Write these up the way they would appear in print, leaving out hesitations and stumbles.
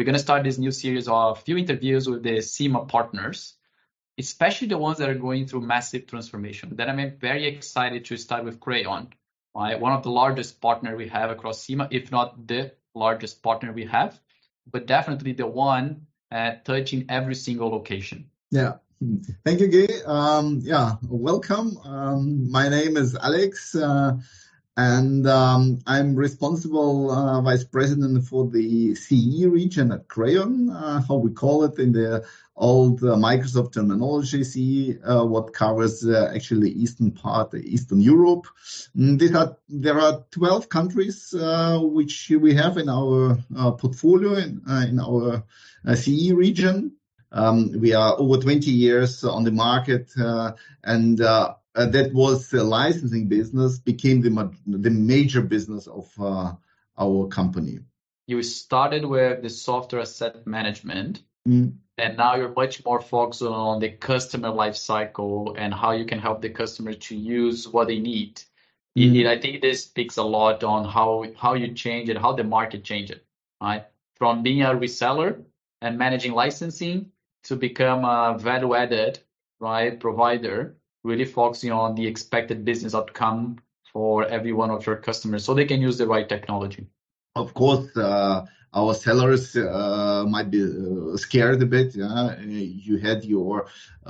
we're going to start this new series of few interviews with the CIMA partners, especially the ones that are going through massive transformation. Then I'm very excited to start with Crayon, right? One of the largest partner we have across CIMA, if not the largest partner we have, but definitely the one touching every single location. Yeah. Thank you, Guy. Welcome. My name is Alex, and I'm responsible vice president for the CE region at Crayon, how we call it in the old Microsoft terminology, CE, what covers actually the eastern part, Eastern Europe. There are 12 countries which we have in our portfolio in our CE region. We are over 20 years on the market, and that was the licensing business became the major business of our company. You started with the software asset management, and now you're much more focused on the customer life cycle and how you can help the customer to use what they need. I think this speaks a lot on how you change it, how the market changed it, right? From being a reseller and managing licensing to become a value-added, right, provider, really focusing on the expected business outcome for every one of your customers so they can use the right technology. Of course, our sellers might be scared a bit. Yeah? You had your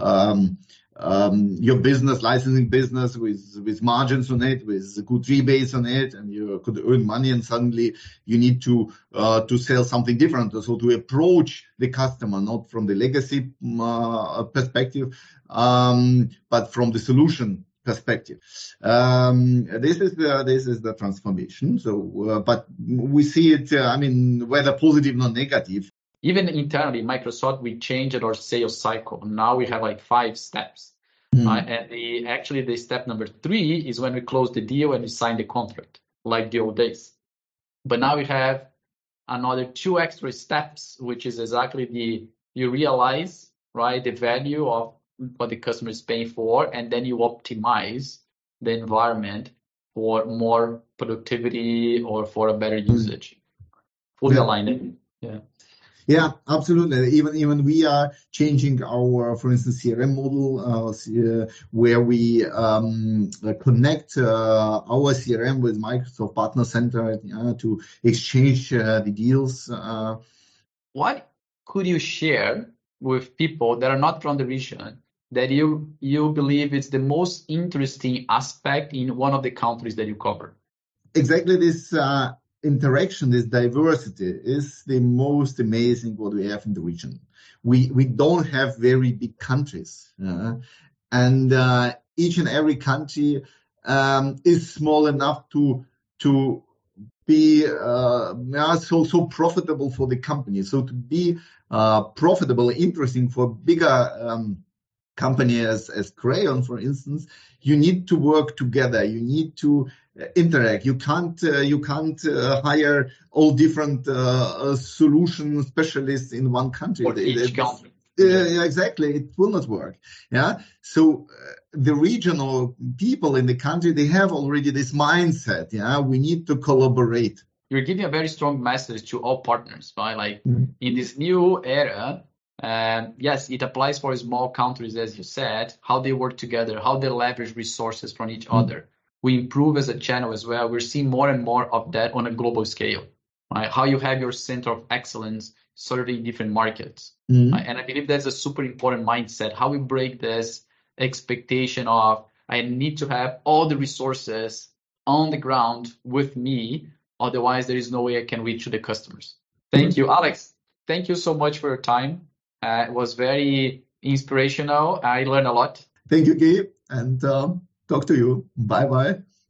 business, licensing business with margins on it, with good rebates on it, and you could earn money, and suddenly you need to sell something different. So to approach the customer, not from the legacy perspective, but from the solution perspective. This is the transformation. So, but we see it, whether positive or negative. Even internally, Microsoft, we changed our sales cycle. Now we have like 5 steps. And the step number 3 is when we close the deal and we sign the contract, like the old days. But now we have another 2 extra steps, which is exactly you realize, right, the value of what the customer is paying for, and then you optimize the environment for more productivity or for a better usage. Fully aligned. Yeah. Yeah, absolutely. Even we are changing our, for instance, CRM model, where we connect our CRM with Microsoft Partner Center to exchange the deals. What could you share with people that are not from the region that you believe is the most interesting aspect in one of the countries that you cover? Exactly this interaction, this diversity is the most amazing what we have in the region. We don't have very big countries, and each and every country is small enough to be so profitable for the company. So to be profitable, interesting for bigger company as Crayon, for instance, you need to work together. You need to interact. You can't hire all different solution specialists in one country. For each country. Yeah, exactly. It will not work. Yeah. So the regional people in the country, they have already this mindset. Yeah. We need to collaborate. You're giving a very strong message to all partners, right? Like in this new era, yes, it applies for small countries, as you said, how they work together, how they leverage resources from each other. We improve as a channel as well. We're seeing more and more of that on a global scale, right? How you have your center of excellence serving different markets. Right? And I believe that's a super important mindset, how we break this expectation of I need to have all the resources on the ground with me, otherwise there is no way I can reach to the customers. Thank you, Alex. Thank you so much for your time. It was very inspirational. I learned a lot. Thank you, Gabe, and talk to you. Bye-bye.